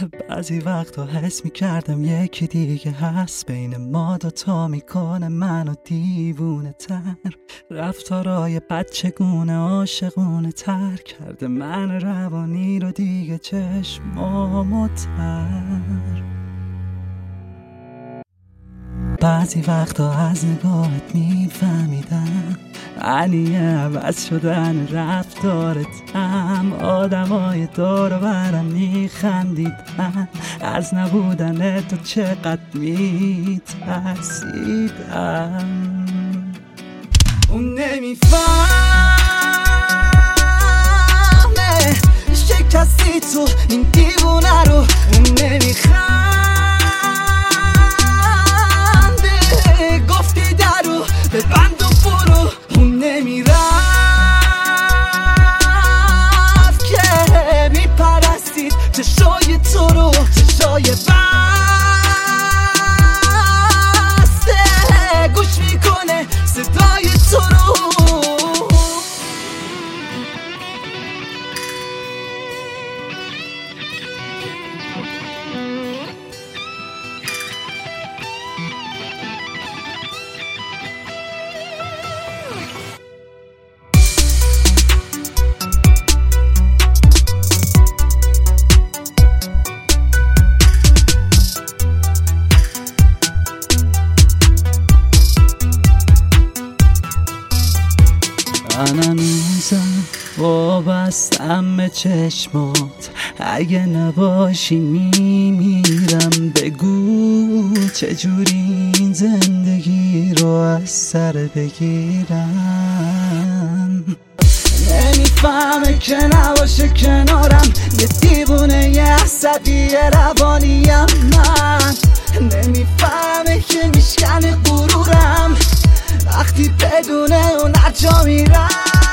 بعضی وقتا حس میکردم یکی دیگه هست بین ما دوتا، میکنه منو دیوونه تر. رفتارای بچگونه عاشقونه تر کرده من روانی رو دیگه چشمامو تر. بعضی وقتا از نگاهت میفهمیدم معنی عوض شدن رفتارتم. آدمای دور و برم میخندیدن از نبودن تو چقدر میترسیدم. اون نمیفهمه شکستی تو این دیوونه رو. اون نمیخنده گفتی درو ببند و برو. اون نمیرفت که میپرستید چشای تو رو، چشای بسته گوش میکنه صدای تو رو. من هنوزم وابستم به چشمات، اگه نباشی میمیرم. بگو چجوری این زندگی رو از سر بگیرم. نمیفهمه که نباشه کنارم یه دیوونه یه عصبی روانیم. من نمیفهمه که میشکنه غرورم وقتی بدون اون هرجا میرم.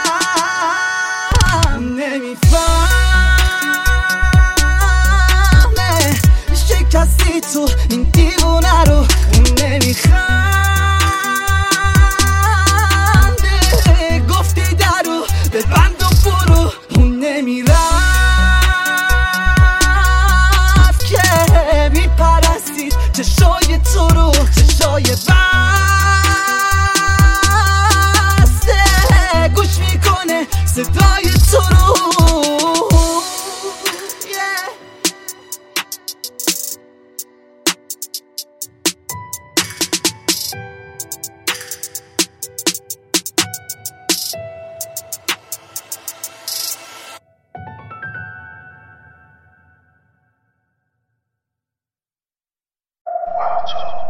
نمیفهمه شکستی تو این دیوونه رو. اون نمیخنده گفتی درو ببند و برو. اون نمیرفت که میپرستید چشای تو رو، چشای بسته گوش میکنه صدای تو رو. Wow.